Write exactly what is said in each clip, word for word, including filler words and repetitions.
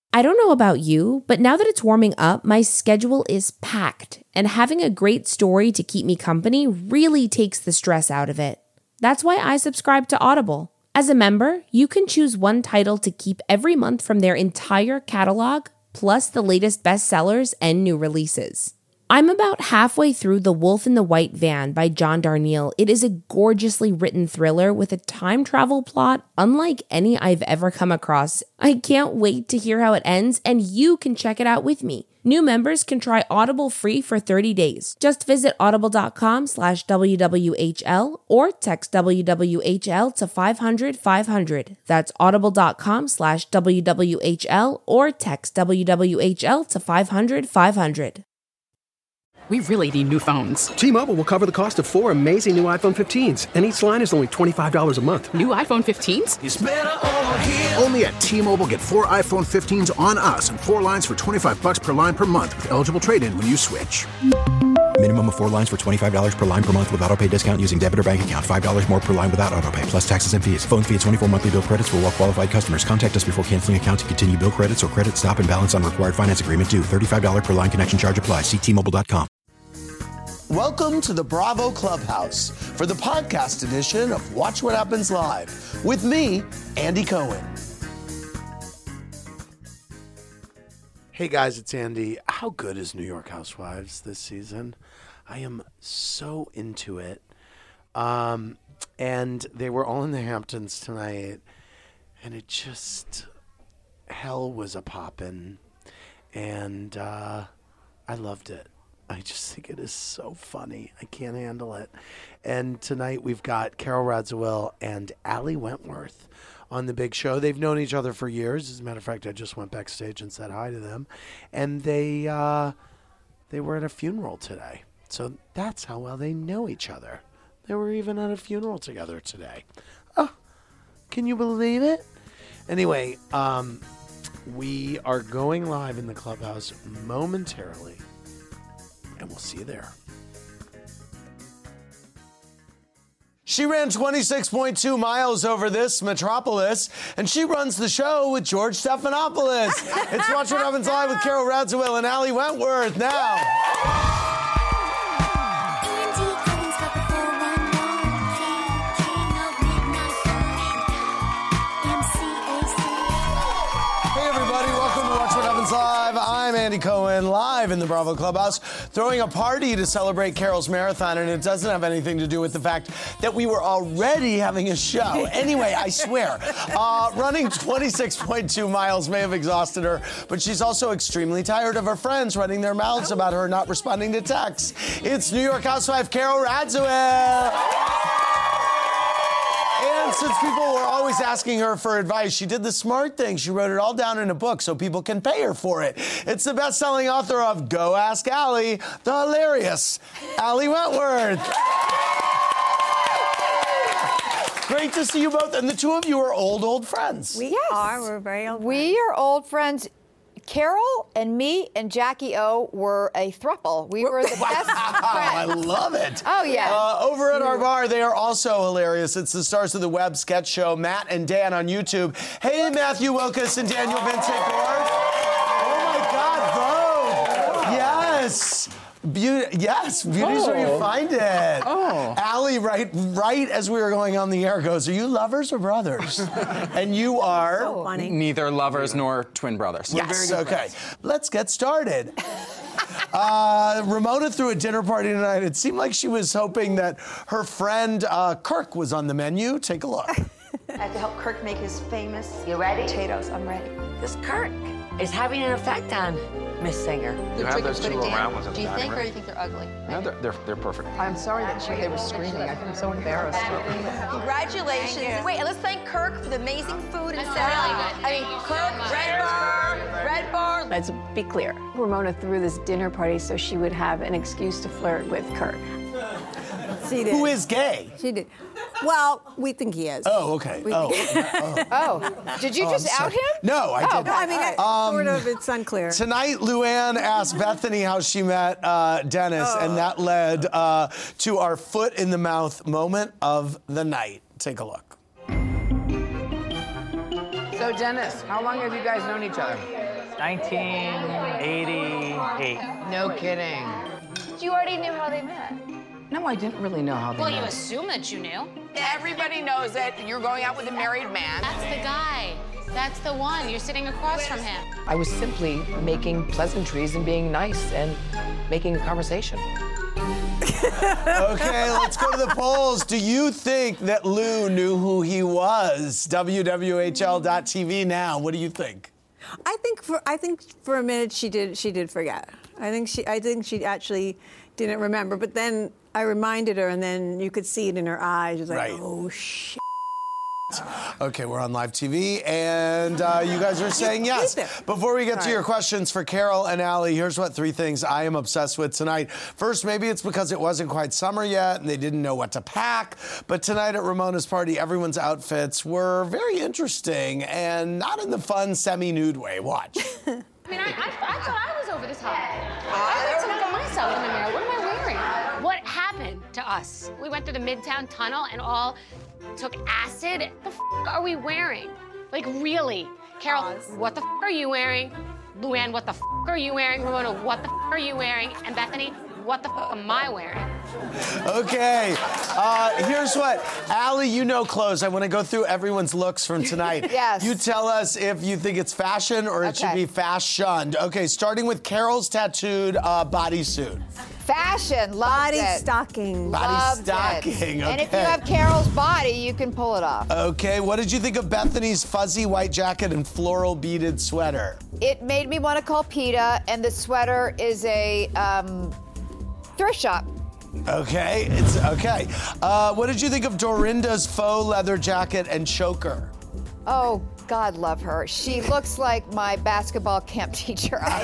I don't know about you, but now that it's warming up, my schedule is packed, and having a great story to keep me company really takes the stress out of it. That's why I subscribe to Audible. As a member, you can choose one title to keep every month from their entire catalog, plus the latest bestsellers and new releases. I'm about halfway through The Wolf in the White Van by John Darnielle. It is a gorgeously written thriller with a time travel plot unlike any I've ever come across. I can't wait to hear how it ends, and you can check it out with me. New members can try Audible free for thirty days. Just visit audible.com slash WWHL or text W W H L to five hundred five hundred. That's audible.com slash WWHL or text W W H L to five hundred five hundred. We really need new phones. T-Mobile will cover the cost of four amazing new iPhone fifteens, and each line is only twenty-five dollars a month. New iPhone fifteens? It's better over here. Only at T-Mobile, get four iPhone fifteens on us and four lines for twenty-five dollars per line per month with eligible trade-in when you switch. Minimum of four lines for twenty-five dollars per line per month with autopay discount using debit or bank account. five dollars more per line without autopay, plus taxes and fees. Phone fee at twenty-four monthly bill credits for well-qualified customers. Contact us before canceling account to continue bill credits or credit stop and balance on required finance agreement due. thirty-five dollars per line connection charge applies. See T Mobile dot com. Welcome to the Bravo Clubhouse for the podcast edition of Watch What Happens Live with me, Andy Cohen. Hey guys, it's Andy. How good is New York Housewives this season? I am so into it. Um, and they were all in the Hamptons tonight, and it just, hell was a poppin', and uh, I loved it. I just think it is so funny. I can't handle it. And tonight we've got Carole Radziwill and Ali Wentworth on the big show. They've known each other for years. As a matter of fact, I just went backstage and said hi to them. And they uh, they were at a funeral today. So that's how well they know each other. They were even at a funeral together today. Oh, can you believe it? Anyway, um, we are going live in the Clubhouse momentarily. And we'll see you there. She ran twenty-six point two miles over this metropolis, and she runs the show with George Stephanopoulos. It's Watch What Happens Live with Carole Radziwill and Ali Wentworth now. Live. I'm Andy Cohen, live in the Bravo Clubhouse, throwing a party to celebrate Carole's marathon, and it doesn't have anything to do with the fact that we were already having a show. Anyway, I swear, uh, running twenty-six point two miles may have exhausted her, but she's also extremely tired of her friends running their mouths about her not responding to texts. It's New York housewife Carole Radziwill. And since people were always asking her for advice, she did the smart thing. She wrote it all down in a book so people can pay her for it. It's the best-selling author of Go Ask Ali, the hilarious Ali Wentworth. Great to see you both. And the two of you are old, old friends. We yes. are. We're very old friends. We are old friends. Carole and me and Jackie O were a throuple. We were the best friends. I love it. Oh, yeah. Uh, over at our bar, they are also hilarious. It's the stars of the web sketch show, Matt and Dan on YouTube. Hey, Matthew Wilkes and Daniel Vincent-Gord. Oh, my God, Vogue. Yes. Beauty, yes, beauty's oh. where you find it. Oh. Ali, right, right as we were going on the air, goes, are you lovers or brothers? And you are? So funny. Neither lovers nor twin brothers. Yes, okay. Let's get started. Uh, Ramona threw a dinner party tonight. It seemed like she was hoping that her friend uh, Kirk was on the menu. Take a look. I have to help Kirk make his famous you ready? potatoes. I'm ready. This Kirk is having an effect on Miss Singer. You have those two little round ones in the Do you dining think, room? or do you think they're ugly? No, they're, they're, they're perfect. I'm sorry that she, they were screaming. I'm so embarrassed. Congratulations. Wait, and let's thank Kirk for the amazing food and salad. I mean, Kirk, Red Bar, Red Bar. Let's be clear. Ramona threw this dinner party so she would have an excuse to flirt with Kirk. She did. Who is gay? She did. Well, we think he is. Oh, okay. We Oh. think- Oh, did you Oh, just I'm out sorry. him? No, I Oh, didn't. No, I mean, it, Um, sort of, it's unclear. Tonight, Luann asked Bethany how she met uh, Dennis, Oh. and that led uh, to our foot in the mouth moment of the night. Take a look. So, Dennis, how long have you guys known each other? nineteen eighty-eight. No kidding. You already knew how they met. No, I didn't really know how they Well, met. you assume that you knew. Everybody knows that you're going out with a married man. That's the guy. That's the one. You're sitting across from him. I was simply making pleasantries and being nice and making a conversation. Okay, let's go to the polls. Do you think that Lou knew who he was? W W H L dot T V now. What do you think? I think for I think for a minute she did she did forget. I think she I think she actually didn't remember. But then I reminded her, and then you could see it in her eyes. She was like, Right. oh shit. Okay, we're on live T V, and uh, you guys are saying yes. Before we get to Sorry. your questions for Carol and Allie, here's what three things I am obsessed with tonight. First, maybe it's because it wasn't quite summer yet, and they didn't know what to pack. But tonight at Ramona's party, everyone's outfits were very interesting, and not in the fun, semi-nude way. Watch. I mean, I, I, I thought I was over this holiday. I like to look at myself in the mirror. What am I wearing? What happened to us? We went through the Midtown Tunnel and all took acid. What the f are we wearing? Like, really? Carol, what the f are you wearing? Luann, what the f are you wearing? Ramona, what the f are you wearing? And Bethany, what the f am I wearing? Okay, uh, here's what. Allie, you know clothes. I want to go through everyone's looks from tonight. Yes. You tell us if you think it's fashion or it should Okay. be fashioned. Okay, starting with Carol's tattooed uh, bodysuit. Fashion, loved Body it. stocking. Body Loved stocking, it. And if you okay. have Carol's body, you can pull it off. Okay, what did you think of Bethany's fuzzy white jacket and floral beaded sweater? It made me want to call PETA, and the sweater is a um, thrift shop. Okay, it's okay. Uh, what did you think of Dorinda's faux leather jacket and choker? Oh, God love her. She looks like my basketball camp teacher. I,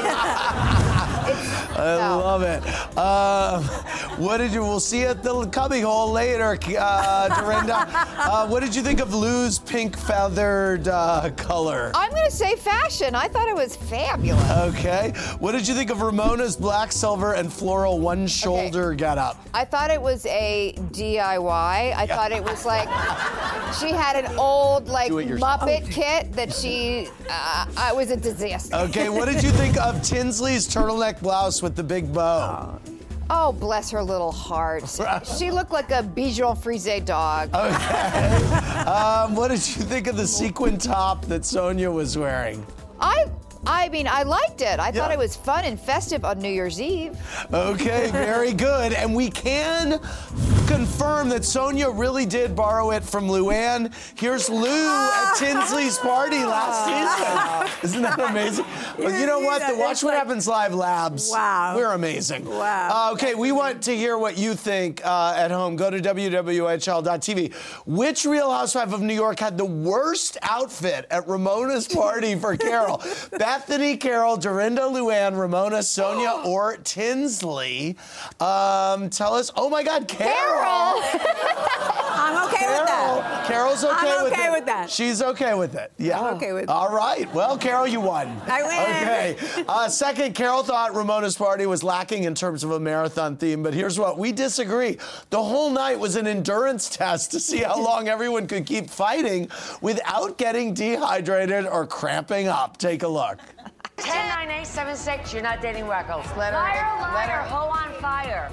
I love it. Uh, what did you? We'll see you at the cubbyhole later, uh, Dorinda. Uh, what did you think of Lou's pink feathered uh, color? I'm going to say fashion. I thought it was fabulous. Okay. What did you think of Ramona's black, silver, and floral one shoulder getup? I thought it was a D I Y. I thought it was like she had an old like Do it yourself. Muppet kit that she. Uh, uh, it was a disaster. Okay. What did you think of Tinsley's turtleneck blouse with the big bow? Oh, bless her little heart. She looked like a Bichon Frise dog. Okay. um, what did you think of the sequin top that Sonia was wearing? I. I mean, I liked it. I Yeah. thought it was fun and festive on New Year's Eve. Okay, very good. And we can confirm that Sonia really did borrow it from Luann. Here's Lou at Tinsley's party last season. Isn't that amazing? Well, you know what? The Watch What Happens Live Labs. Wow. We're amazing. Wow. Uh, okay, we want to hear what you think uh, at home. Go to W W H L dot T V. Which Real Housewife of New York had the worst outfit at Ramona's party for Carol? Bethany, Carol, Dorinda, Luann, Ramona, Sonia, or Tinsley? Um, tell us. Oh my God, Carol! I'm okay with that. Carol's okay, I'm with okay it. with that. She's okay with it. Yeah. I'm okay with it. All right. Well, Carol, you won. I win. Okay. Uh, second, Carol thought Ramona's party was lacking in terms of a marathon theme, but here's what. We disagree. The whole night was an endurance test to see how long everyone could keep fighting without getting dehydrated or cramping up. Take a look. ten nine eight seven six, you're not dating Reckles. Let her, Liar, let liar, her. hoe on fire.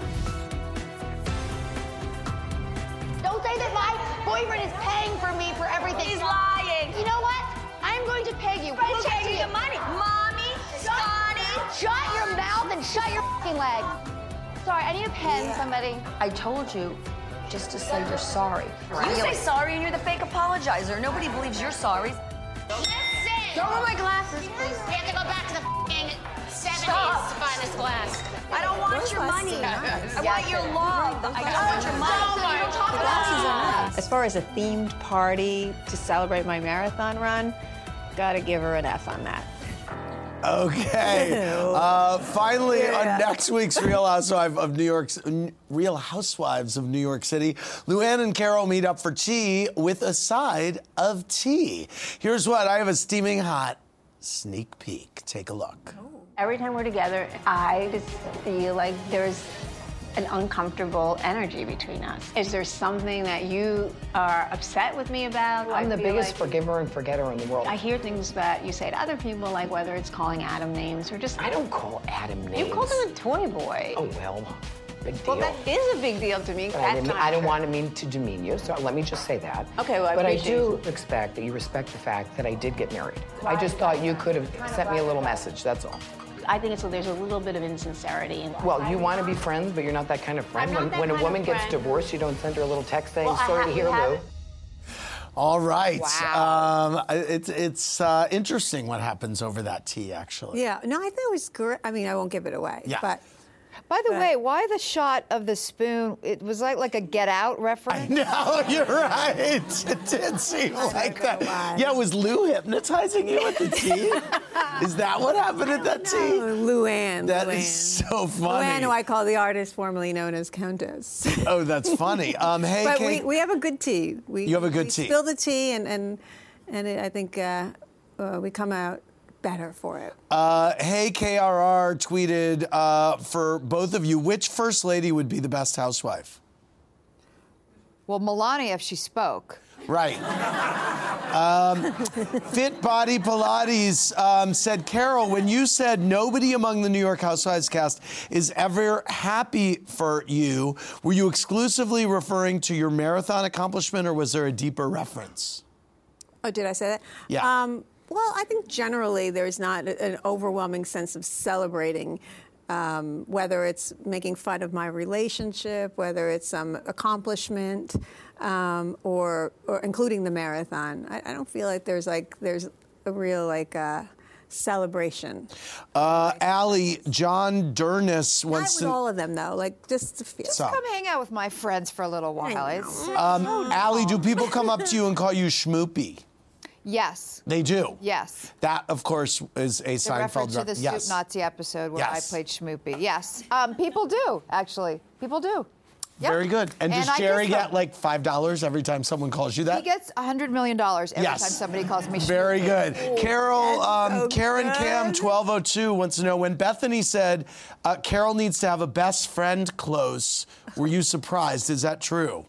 Don't say that my boyfriend is paying for me for everything. He's lying. You know what? I'm going to pay you. We'll get you the money. Mommy, Scotty, shut your mouth and shut your fucking leg. Sorry, I need a pen, somebody. I told you just to say you're sorry. You say sorry and you're the fake apologizer. Nobody believes you're sorry. Listen. Show me my glasses, please. We have to go back to the fucking seventies to find this glass. I don't want your money. I want your love. I don't want your money. You don't talk about it. As far as a themed party to celebrate my marathon run, gotta give her an F on that. Okay. Uh, finally, Yeah. on next week's Real Housewives of New York's Real Housewives of New York City, Luann and Carol meet up for tea with a side of tea. Here's what I have: a steaming hot sneak peek. Take a look. Every time we're together, I just feel like there's an uncomfortable energy between us. Is there something that you are upset with me about? I'm I the feel biggest like- forgiver and forgetter in the world. I hear things that you say to other people, like whether it's calling Adam names or just... I don't call Adam names. You called him a toy boy. Oh, well, big deal. Well, that is a big deal to me. But I, That's didn't, not I don't true. want to mean to demean you, so let me just say that. Okay, well, I But I appreciate do it. expect that you respect the fact that I did get married. I just thought you could have sent me a little message, that's all. I think it's there's a little bit of insincerity. In Well, you want to be friends, but you're not that kind of friend. I'm not When, that when a kind of woman gets friend. divorced, you don't send her a little text saying, Well, I sorry to ha- hear, we Lou. haven't- All right. Wow. Um, it's it's uh, interesting what happens over that tea, actually. Yeah, no, I think it was great. I mean, I won't give it away. Yeah. But By the But- way, why the shot of the spoon? It was like like a Get Out reference. No, you're right. It did seem like that. why. Yeah, was Lou hypnotizing you at the tea? Is that what happened at that tea? Oh, Luann. That Luann. is so funny. Luann, who I call the artist formerly known as Countess. Oh, that's funny. Um, hey, but Kate. we, we have a good tea. We, You have a good we tea. Spill the tea, and and and it, I think uh, uh, we come out better for it. Uh, hey, K R R tweeted uh, for both of you, which first lady would be the best housewife? Well, Melania, if she spoke. Right. Um, Fit Body Pilates um, said, Carol, when you said nobody among the New York Housewives cast is ever happy for you, were you exclusively referring to your marathon accomplishment, or was there a deeper reference? Oh, did I say that? Yeah. Um, well, I think generally there's not a- an overwhelming sense of celebrating, um, whether it's making fun of my relationship, whether it's some accomplishment, um, or or including the marathon. I, I don't feel like there's like there's a real like uh, celebration. Uh, Allie, John Durnis Not wants with to. all of them though. Like just to feel. So- Come hang out with my friends for a little while. It's, Um, Allie, do people come up to you and call you Schmoopy? yes. They do. Yes. That, of course, is a The Seinfeld reference to the ref- Soup yes. Nazi episode where Yes. I played Schmoopy. Yes. Um, people do, actually. People do. Yep. Very good. And, And does I Jerry kiss them. get like five dollars every time someone calls you that? He gets one hundred million dollars every Yes. time somebody calls me Schmoopy. Very good. Carol, um, so Karen good. Cam twelve oh two wants to know, when Bethany said uh, Carol needs to have a best friend close, were you surprised? Is that true?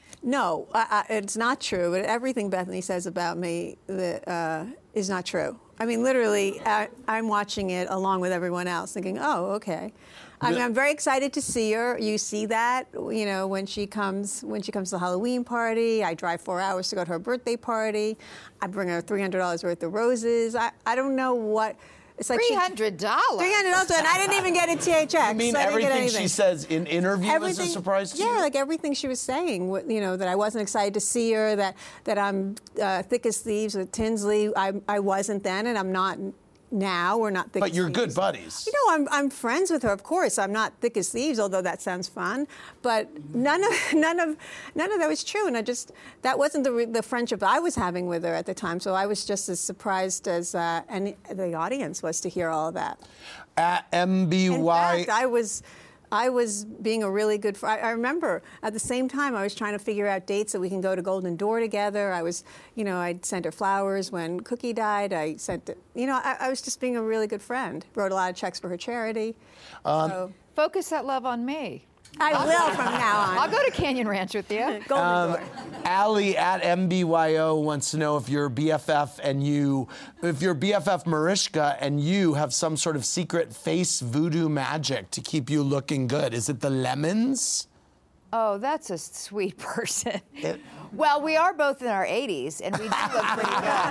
No, I, I, it's not true. But everything Bethany says about me that, uh, is not true. I mean, literally, I, I'm watching it along with everyone else, thinking, "Oh, okay." I mean, I'm very excited to see her. You see that, you know, when she comes when she comes to the Halloween party. I drive four hours to go to her birthday party. I bring her three hundred dollars worth of roses. I, I don't know what. It's like three hundred dollars. Three hundred dollars, and I didn't even get a T H X. I mean, so I didn't get everything anything. she says in interview is a surprise to yeah, you? like everything she was saying, what- you know, that I wasn't excited to see her, that that I'm uh, thick as thieves with Tinsley. I, I wasn't then, and I'm not now. We're not thick But as you're thieves. good buddies. You know, I'm, I'm friends with her, of course. I'm not thick as thieves, although that sounds fun. But none of none of none of that was true, and I just that wasn't the re- the friendship I was having with her at the time. So I was just as surprised as uh, any the audience was to hear all of that. At M B Y. In fact, I was, I was being a really good friend. I remember at the same time I was trying to figure out dates that we can go to Golden Door together. I was, you know, I'd sent her flowers when Cookie died. I sent, it, you know, I, I was just being a really good friend. Wrote a lot of checks for her charity. Um, so, Focus that love on me. I will from now on. I'll go to Canyon Ranch with you. Golden Um, Door. Allie at M B Y O wants to know if your B F F and you, if your B F F Mariska and you have some sort of secret face voodoo magic to keep you looking good. Is it the lemons? Oh, that's a sweet person. Well, we are both in our eighties, and we do look pretty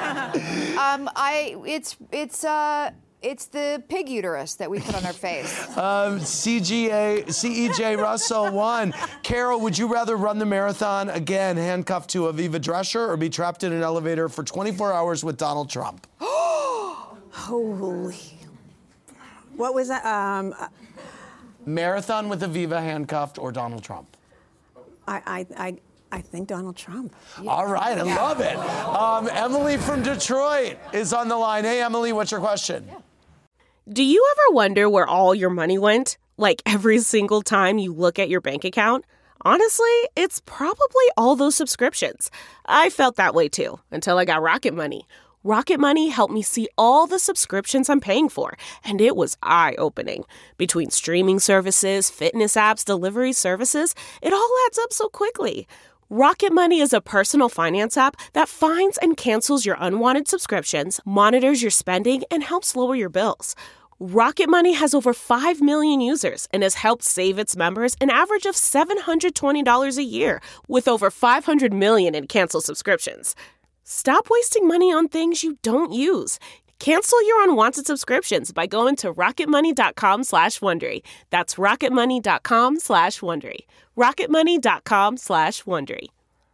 good. Um, I, it's, it's, uh, it's the pig uterus that we put on our face. Um, C G A, C E J Russell one. Carol, would you rather run the marathon again, handcuffed to Aviva Drescher, or be trapped in an elevator for twenty-four hours with Donald Trump? Holy. What was that? Um, Marathon with Aviva handcuffed or Donald Trump? I, I, I, I think Donald Trump. All right, I love it. Um, Emily from Detroit is on the line. Hey, Emily, what's your question? Do you ever wonder where all your money went? Like every single time you look at your bank account? Honestly, it's probably all those subscriptions. I felt that way too, until I got Rocket Money. Rocket Money helped me see all the subscriptions I'm paying for, and it was eye-opening. Between streaming services, fitness apps, delivery services, it all adds up so quickly. Rocket Money is a personal finance app that finds and cancels your unwanted subscriptions, monitors your spending, and helps lower your bills. Rocket Money has over five million users and has helped save its members an average of seven hundred twenty dollars a year, with over five hundred million in canceled subscriptions. Stop wasting money on things you don't use. Cancel your unwanted subscriptions by going to rocketmoney.com slash Wondery. That's rocketmoney.com slash Wondery. rocketmoney.com slash Wondery.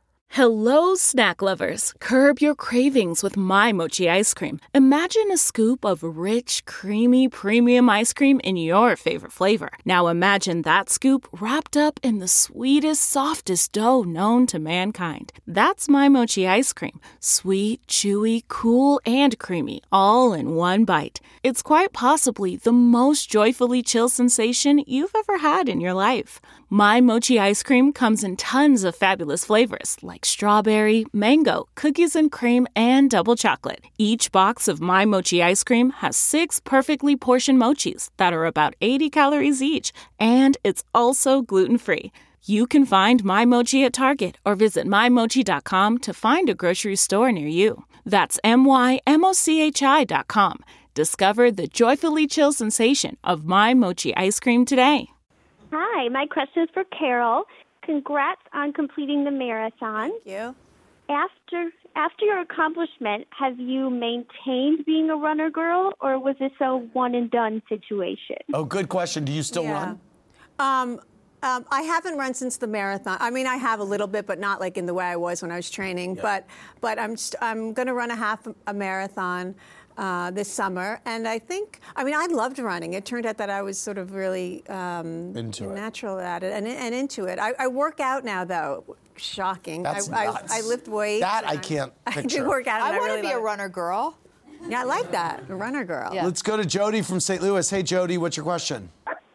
Hello, snack lovers. Curb your cravings with My Mochi ice cream. Imagine a scoop of rich, creamy, premium ice cream in your favorite flavor. Now imagine that scoop wrapped up in the sweetest, softest dough known to mankind. That's My Mochi ice cream. Sweet, chewy, cool, and creamy, all in one bite. It's quite possibly the most joyfully chill sensation you've ever had in your life. My Mochi ice cream comes in tons of fabulous flavors like strawberry, mango, cookies and cream, and double chocolate. Each box of My Mochi ice cream has six perfectly portioned mochis that are about eighty calories each, and it's also gluten-free. You can find My Mochi at Target or visit my mochi dot com to find a grocery store near you. That's M Y M O C H I dot com. Discover the joyfully chill sensation of My Mochi ice cream today. Hi, my question is for Carol. Congrats on completing the marathon. Thank you. After after your accomplishment, have you maintained being a runner girl, or was this a one and done situation? Oh, good question. Do you still Yeah. run? Um, um, I haven't run since the marathon. I mean, I have a little bit, but not like in the way I was when I was training. Yeah. But but I'm st- I'm going to run a half a marathon uh, this summer, and I think I mean I loved running. It turned out that I was sort of really um, Into it. natural at it and and into it. I, I work out now though. Shocking. That's I, nuts. I, I lift weights. That I and can't I picture. do work out. I and I want to really be a love it. runner girl. Yeah, I like that. A runner girl. Yeah. Let's go to Jody from Saint Louis. Hey, Jody, what's your question?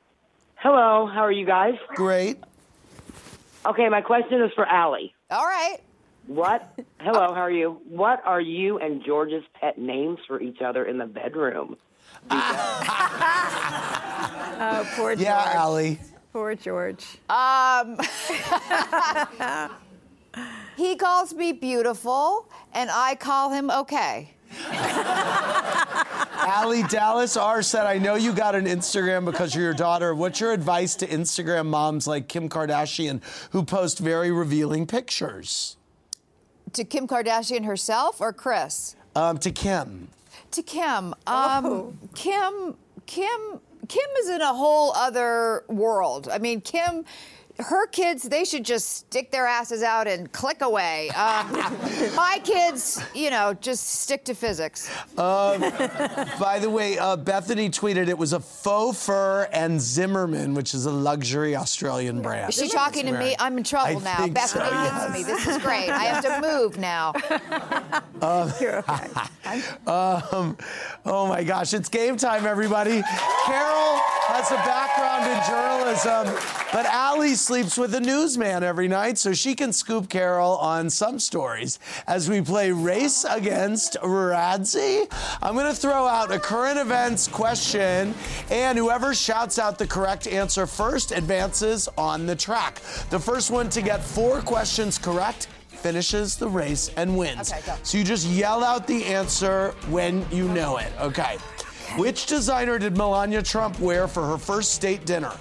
Hello, how are you guys? Great. Okay, my question is for Allie. All right. What? Hello, how are you? What are you and George's pet names for each other in the bedroom? Oh, poor George. Yeah, Allie. Poor George. Um, he calls me beautiful, and I call him okay. Allie, Dallas R said, I know you got an Instagram because you're your daughter. What's your advice to Instagram moms like Kim Kardashian who post very revealing pictures? To Kim Kardashian herself or Chris? Um, to Kim. To Kim. Um, Oh. Kim, Kim, Kim is in a whole other world. I mean, Kim, her kids, they should just stick their asses out and click away. Um, my kids, you know, just stick to physics. Um, by the way, uh, Bethany tweeted it was a faux fur and Zimmerman, which is a luxury Australian brand. Is she talking to me? I'm in trouble I now. think Bethany so, needs yes. me. This is great. I have to move now. You're okay. Um, oh my gosh, it's game time, everybody. Carol has a background in journalism, but Allie sleeps with a newsman every night, so she can scoop Carol on some stories. As we play Race Against Radzi, I'm going to throw out a current events question, and whoever shouts out the correct answer first advances on the track. The first one to get four questions correct finishes the race and wins. Okay, go. So you just yell out the answer when you know it. Okay. Which designer did Melania Trump wear for her first state dinner?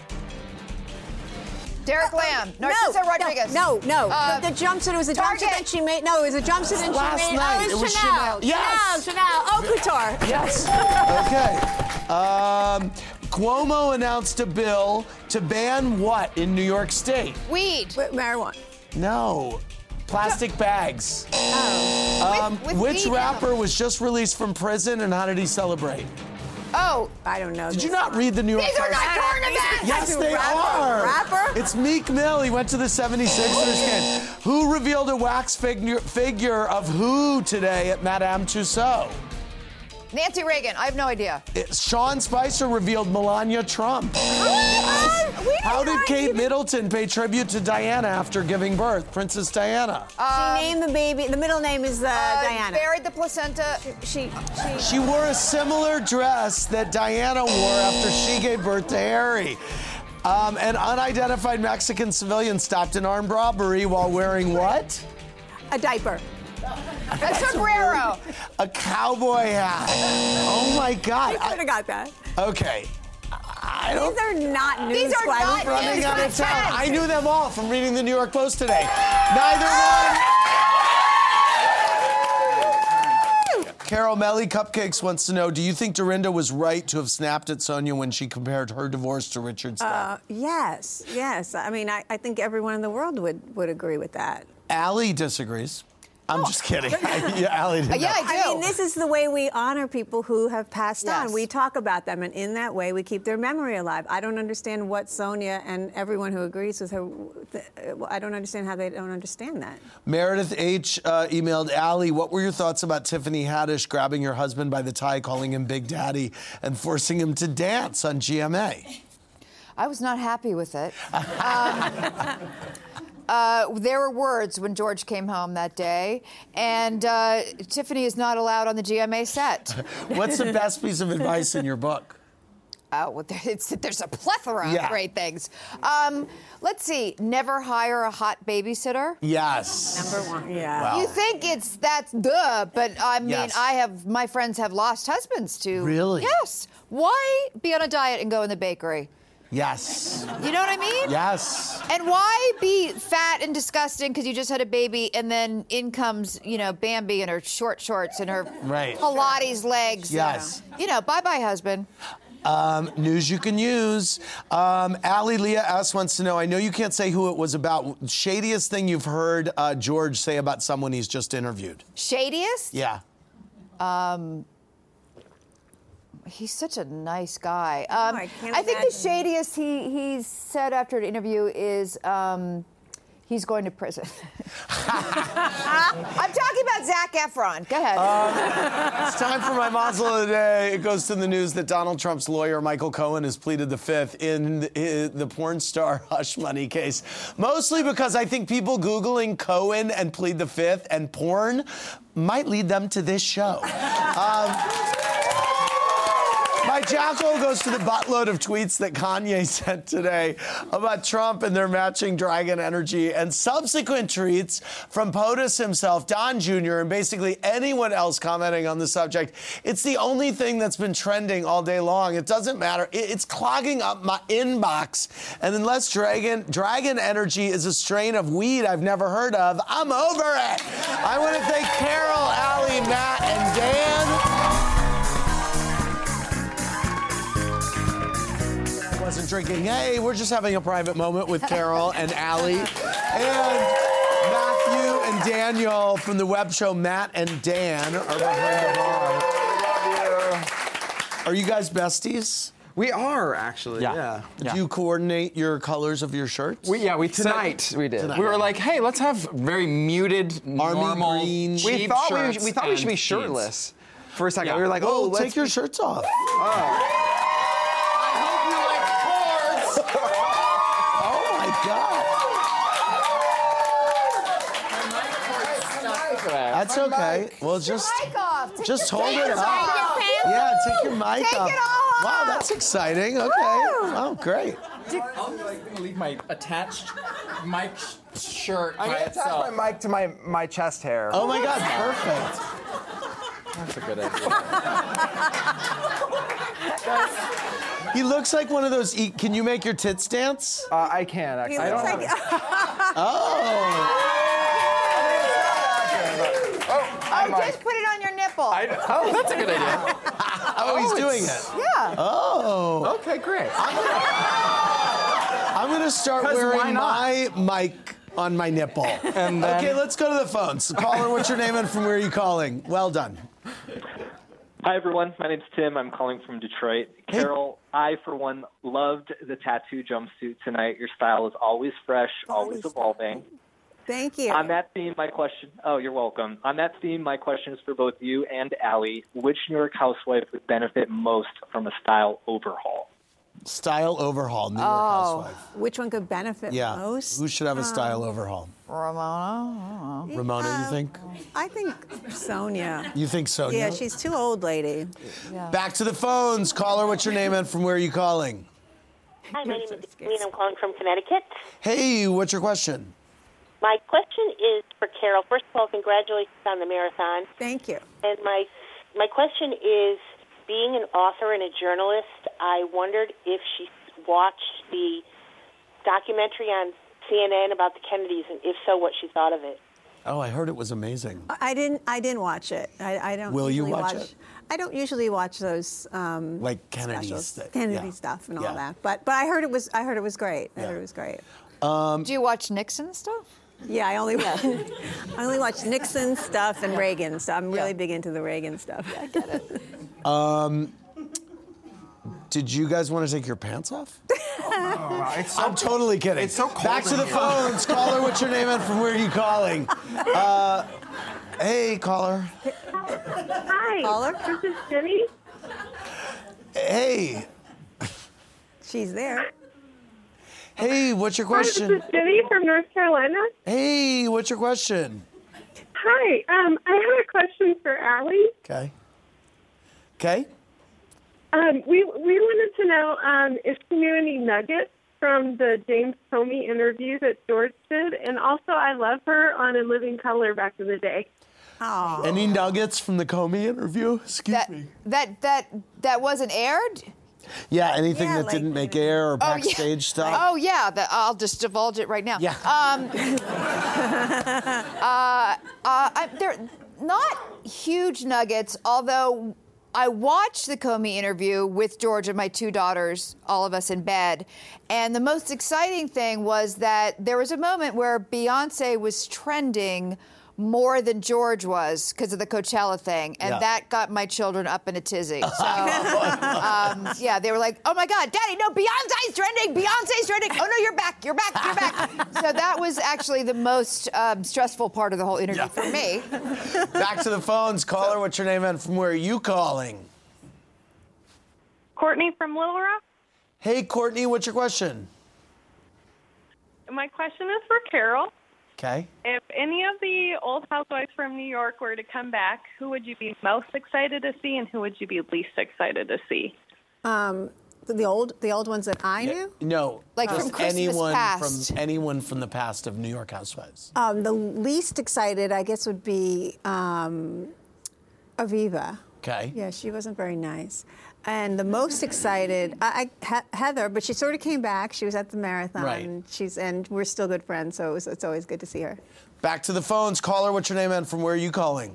Derek Lamb. Narcissa Rodriguez. No, no. Uh, the, the jumpsuit, it was a Target. jumpsuit that she made. No, it was a jumpsuit that Last she made. night, Oh, it it was was Chanel. Chanel. Yes. Chanel, Chanel. Oh, Couture. Yes. Okay. Um, Cuomo announced a bill to ban what in New York State? Weed. Wait, marijuana. No. Plastic bags. Oh. Um, With- with which weed rapper was just released from prison and how did he celebrate? Oh. I don't know. Did this. you not read the New York These are Times? not current events. Yes, they Rapper? are. Rapper? It's Meek Mill. He went to the seventy-sixers game. Who revealed a wax figure, figure of who today at Madame Tussauds? Nancy Reagan. I have no idea. It- Sean Spicer revealed Melania Trump. What? How did Kate Middleton pay tribute to Diana after giving birth? Princess Diana. She named the baby. The middle name is uh, Uh, Diana. Buried the placenta. She, she, She wore a similar dress that Diana wore after she gave birth to Harry. Um, an unidentified Mexican civilian stopped an armed robbery while wearing what? a diaper. A sombrero. A cowboy hat. Oh my God. I could have got that. Okay. I don't. These are not news. These are squad. not We're Running news out of squad time. friends. I knew them all from reading the New York Post today. Neither one. Carol Melly Cupcakes wants to know, do you think Dorinda was right to have snapped at Sonia when she compared her divorce to Richard's death? Uh, yes, yes. I mean, I, I think everyone in the world would, would agree with that. Allie disagrees. I'm just kidding. yeah, Allie didn't Yeah, know. I do. I mean, this is the way we honor people who have passed Yes. on. We talk about them, and in that way, we keep their memory alive. I don't understand what Sonia and everyone who agrees with her, I don't understand how they don't understand that. Meredith H. Uh, emailed Allie, what were your thoughts about Tiffany Haddish grabbing your husband by the tie, calling him Big Daddy, and forcing him to dance on G M A? I was not happy with it. Um, uh, there were words when George came home that day, and uh, Tiffany is not allowed on the G M A set. What's the best piece of advice in your book? Oh, well, it's, there's a plethora Yeah. of great things. Um, let's see. Never hire a hot babysitter. Yes. Number one, yeah. Wow. You think it's that's duh, but I mean, Yes. I have my friends have lost husbands to. Really? Yes. Why be on a diet and go in the bakery? Yes. You know what I mean? Yes. And why be fat and disgusting because you just had a baby and then in comes, you know, Bambi in her short shorts and her Right. Pilates legs. Yes. You know, bye-bye, husband. Um, news you can use. Um, Allie Leah S. wants to know, I know you can't say who it was about. Shadiest thing you've heard uh, George say about someone he's just interviewed? Shadiest? Yeah. Um, he's such a nice guy. Um, I can't I think the imagine. shadiest he he's said after an interview is um, he's going to prison. I'm talking about Zac Efron. Go ahead. Um, it's time for my Mazel of the day. It goes to the news that Donald Trump's lawyer, Michael Cohen, has pleaded the fifth in the, the porn star Hush Money case. Mostly because I think people Googling Cohen and plead the fifth and porn might lead them to this show. Um, My jackal goes to the buttload of tweets that Kanye sent today about Trump and their matching dragon energy and subsequent tweets from POTUS himself, Don Junior, and basically anyone else commenting on the subject. It's the only thing that's been trending all day long. It doesn't matter. It's clogging up my inbox. And unless dragon, dragon energy is a strain of weed I've never heard of, I'm over it. I want to thank Carol, Allie, Matt, and Dan. Wasn't drinking. Hey, we're just having a private moment with Carol and Allie and Matthew and Daniel from the web show Matt and Dan are behind the bar. Are you guys besties? We are, actually, yeah. Yeah. yeah. Do you coordinate your colors of your shirts? We, yeah, we Tonight said, we did. Tonight. We were like, hey, let's have very muted, Army normal, green. cheap We thought we, shirts we thought we should and be jeans. shirtless for a second. Yeah. We were like, Oh, oh, let's take your be- shirts off. Oh. Oh my God. That's okay. Well, just Mic off. Take just your hold it pants up. off. Yeah, take your mic Take off. it all Wow, off. that's exciting. Okay. Oh, great. I'm like gonna leave my attached mic sh- shirt I'm by gonna attach itself. my mic to my, my chest hair. Oh my God, perfect. That's a good idea. He looks like one of those. E- can you make your tits dance? Uh, I can actually. He I looks don't like. have- Oh. Oh, Oh, I'm just put it on your nipple. I, oh, That's a good idea. Oh, he's doing it's- it. yeah. Oh. Okay, great. I'm gonna start 'Cause wearing why not? my mic on my nipple. And then- Okay, let's go to the phones. Caller, what's your name and from where are you calling? Well done. Hi, everyone. My name's Tim. I'm calling from Detroit. Carol, I, for one, loved the tattoo jumpsuit tonight. Your style is always fresh, always evolving. Thank you. On that theme, my question. Oh, you're welcome. On that theme, my question is for both you and Allie. Which New York housewife would benefit most from a style overhaul? Style overhaul, New York Oh, housewife. which one could benefit Yeah. most? Who should have a style Um, overhaul? Ramona. Ramona, you think? I think Sonia. You think Sonia? Yeah, she's too old, lady. Back to the phones. Caller, what's your name and from where are you calling? Hi, my name is Queen. I'm calling from Connecticut. Hey, what's your question? My question is for Carol. First of all, congratulations on the marathon. Thank you. And my my question is, being an author and a journalist, I wondered if she watched the documentary on C N N about the Kennedys, and if so, what she thought of it. Oh, I heard it was amazing. I didn't. I didn't watch it. I, I don't. Will you usually watch it? I don't usually watch those um, Like Kennedy specials, stuff. Kennedy Yeah. stuff, and Yeah. all that. But but I heard it was. I heard it was great. I Yeah. heard it was great. Um, Do you watch Nixon stuff? Yeah, I only I only watch Nixon stuff and Reagan stuff. I'm really big into the Reagan stuff. Yeah, I get it. Um, did you guys want to take your pants off? it's so I'm totally kidding. It's so cold Back to in the here. phones. Caller, what's your name and from where are you calling? Uh, hey, caller. Hi. Caller? This is Jenny. Hey. She's there. Hey, what's your Hi, question? this is Jenny from North Carolina. Hey, what's your question? Hi. Um, I have a question for Allie. Okay. Okay. Um, we we wanted to know um, if she knew any nuggets from the James Comey interview that George did, and also I love her on In Living Color back in the day. Oh. Any nuggets from the Comey interview? Excuse That me. that that that wasn't aired. Yeah, anything Yeah, that like- didn't make air or Oh, yeah. backstage stuff? Oh yeah, the, I'll just divulge it right now. Yeah. Um, uh, uh, I, they're not huge nuggets, although I watched the Comey interview with George and my two daughters, all of us in bed, and the most exciting thing was that there was a moment where Beyonce was trending more than George was because of the Coachella thing, and Yeah. that got my children up in a tizzy. So, um, yeah, they were like, "Oh my God, Daddy, no, Beyonce's trending! Beyonce's trending! Oh no, you're back! You're back! You're back!" So that was actually the most um, stressful part of the whole interview for me. Back to the phones. Caller, what's your name and from where are you calling? Courtney from Little Rock. Hey, Courtney, what's your question? My question is for Carol. Okay. If any of the old housewives from New York were to come back, who would you be most excited to see, and who would you be least excited to see? Um, the old the old ones that I knew. No. Like just from Christmas anyone past. from anyone from the past of New York Housewives. Um, the least excited, I guess, would be um, Aviva. Okay. Yeah, she wasn't very nice. And the most excited, I, I, he- Heather, but she sort of came back. She was at the marathon. Right. And she's and we're still good friends, so it was, it's always good to see her. Back to the phones. Caller, what's your name and from where are you calling?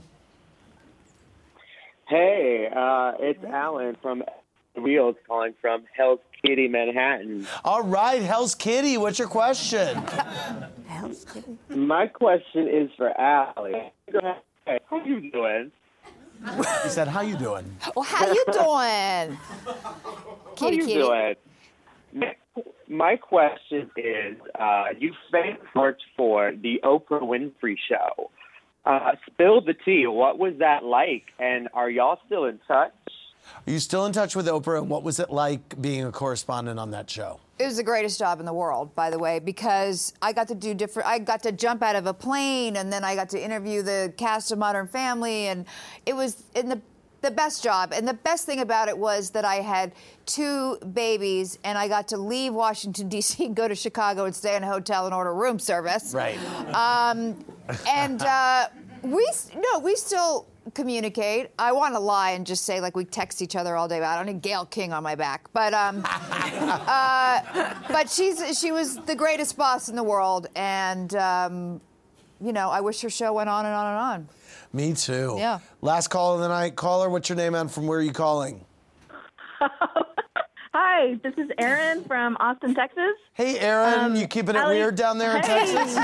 Hey, uh, it's Alan from Wheels calling from Hell's Kitty, Manhattan. All right, Hell's Kitty, what's your question? Hell's Kitty. My question is for Allie. Go ahead. Hey, how you doing? He said, how you doing? Well, how you doing? How Kitty, you kitty. doing? My question is, uh, you famous worked for the Oprah Winfrey Show. Uh, spill the tea. What was that like? And are y'all still in touch? Are you still in touch with Oprah, and what was it like being a correspondent on that show? It was the greatest job in the world, by the way, because I got to do different. I got to jump out of a plane, and then I got to interview the cast of Modern Family, and it was in the the best job. And the best thing about it was that I had two babies, and I got to leave Washington D C and go to Chicago and stay in a hotel and order room service. Right. Um, and uh, we no, we still communicate. I want to lie and just say like we text each other all day. I don't need Gayle King on my back, but um, uh, but she's she was the greatest boss in the world, and um, you know I wish her show went on and on and on. Me too. Yeah. Last call of the night. Caller, what's your name and from where are you calling? Hi, this is Erin from Austin, Texas. Hey, Erin, Um, you keeping it Allie- weird down there in Hey. Texas?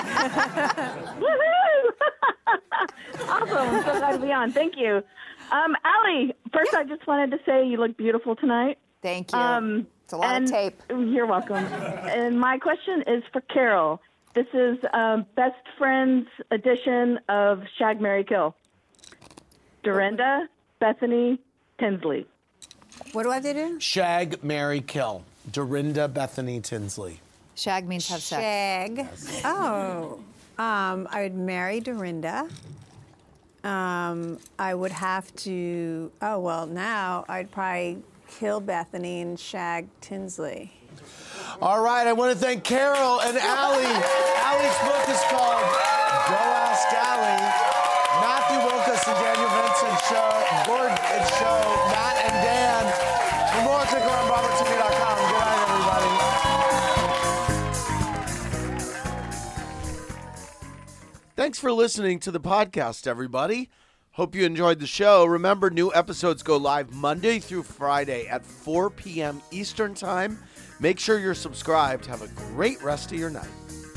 Woohoo! Awesome. I'm so glad to be on. Thank you. Um, Allie, first I just wanted to say you look beautiful tonight. Thank you. Um, It's a lot of and tape. You're welcome. And my question is for Carol. This is um, Best Friends edition of Shag, Marry, Kill. Dorinda, Bethany, Tinsley. What do I have to do? Shag, marry, kill. Dorinda, Bethany, Tinsley. Shag means have sex. Shag. Oh. Um, I would marry Dorinda. Um, I would have to, oh, well, now I'd probably kill Bethany and shag Tinsley. All right, I want to thank Carol and Allie. Allie's book is called Go Ask Allie. Matthew Wilkus and Daniel Vincent show, Gordon and show, Matt and Dan. For more, click on Bravo T V dot com. Good night, everybody. Thanks for listening to the podcast, everybody. Hope you enjoyed the show. Remember, new episodes go live Monday through Friday at four p.m. Eastern Time. Make sure you're subscribed. Have a great rest of your night.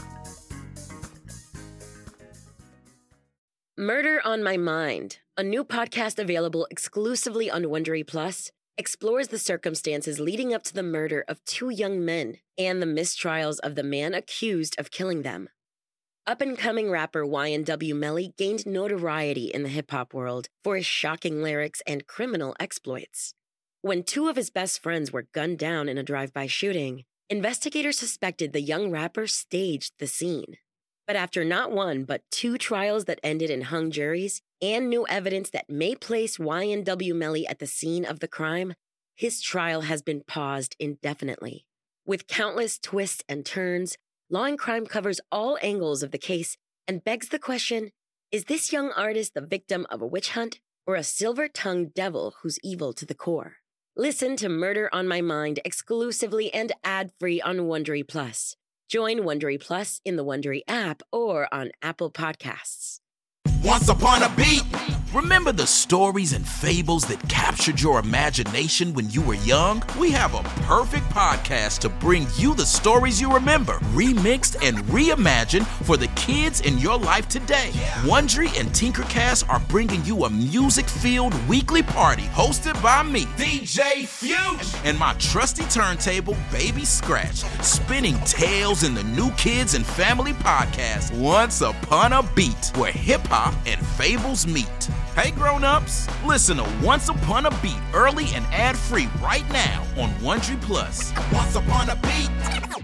Murder on My Mind, a new podcast available exclusively on Wondery Plus, explores the circumstances leading up to the murder of two young men and the mistrials of the man accused of killing them. Up-and-coming rapper Y N W Melly gained notoriety in the hip-hop world for his shocking lyrics and criminal exploits. When two of his best friends were gunned down in a drive-by shooting, investigators suspected the young rapper staged the scene. But after not one but two trials that ended in hung juries and new evidence that may place Y N W Melly at the scene of the crime, his trial has been paused indefinitely. With countless twists and turns, Law and Crime covers all angles of the case and begs the question, is this young artist the victim of a witch hunt or a silver-tongued devil who's evil to the core? Listen to Murder on My Mind exclusively and ad-free on Wondery Plus. Join Wondery Plus in the Wondery app or on Apple Podcasts. Once upon a beat. Remember the stories and fables that captured your imagination when you were young? We have a perfect podcast to bring you the stories you remember, remixed and reimagined for the kids in your life today. Wondery and Tinkercast are bringing you a music-filled weekly party hosted by me, D J Fuge, and my trusty turntable, Baby Scratch, spinning tales in the new kids and family podcast, Once Upon a Beat, where hip-hop and fables meet. Hey grown-ups, listen to Once Upon a Beat early and ad-free right now on Wondery Plus. Once Upon a Beat.